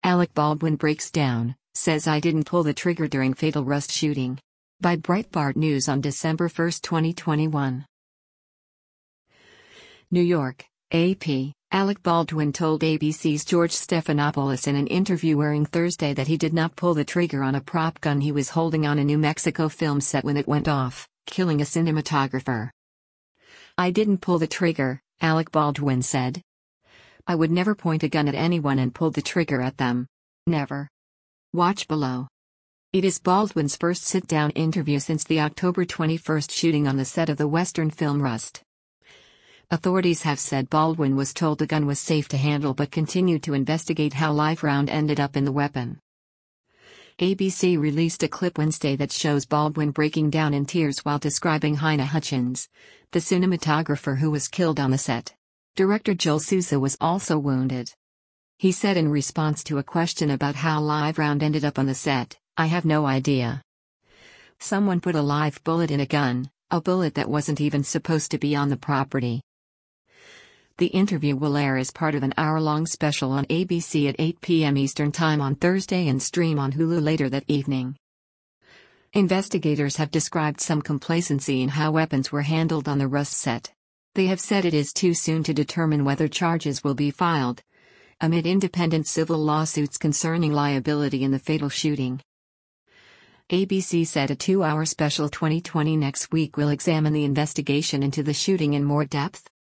Alec Baldwin breaks down, says I didn't pull the trigger during fatal Rust shooting. By Breitbart News on December 1, 2021. New York, AP. Alec Baldwin told ABC's George Stephanopoulos in an interview airing Thursday that he did not pull the trigger on a prop gun he was holding on a New Mexico film set when it went off, killing a cinematographer. I didn't pull the trigger, Alec Baldwin said. I would never point a gun at anyone and pull the trigger at them. Never. Watch below. It is Baldwin's first sit-down interview since the October 21 shooting on the set of the Western film Rust. Authorities have said Baldwin was told the gun was safe to handle but continued to investigate how live round ended up in the weapon. ABC released a clip Wednesday that shows Baldwin breaking down in tears while describing Halyna Hutchins, the cinematographer who was killed on the set. Director Joel Souza was also wounded. He said in response to a question about how live round ended up on the set, I have no idea. Someone put a live bullet in a gun, a bullet that wasn't even supposed to be on the property. The interview will air as part of an hour-long special on ABC at 8 p.m. Eastern Time on Thursday and stream on Hulu later that evening. Investigators have described some complacency in how weapons were handled on the Rust set. They have said it is too soon to determine whether charges will be filed, amid independent civil lawsuits concerning liability in the fatal shooting. ABC said a 2-hour special 2020 next week will examine the investigation into the shooting in more depth.